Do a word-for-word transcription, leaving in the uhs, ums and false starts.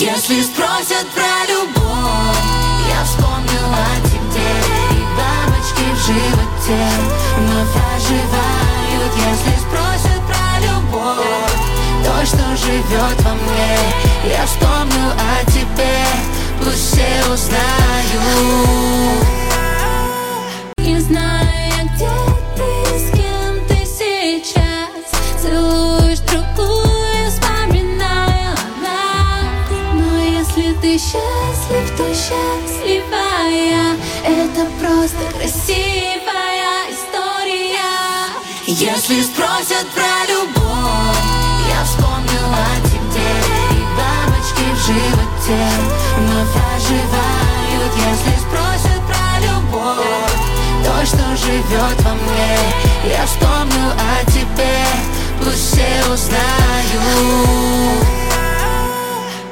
Если спросят про любовь, я вспомню о тебе. И бабочки в животе вновь оживают. Если спросят про любовь, то, что живет во мне, я вспомню о тебе, пусть все узнают. Не знаю я, где ты, с кем ты сейчас. Целуешь другую, вспоминаю нас. Но если ты счастлив, то счастлива я. Это просто красивая история. Если спросят про любовь, я вспомню о тебе. И бабочки в животе вновь оживают. Если спросят про любовь, то, что живет во мне, я вспомню о тебе,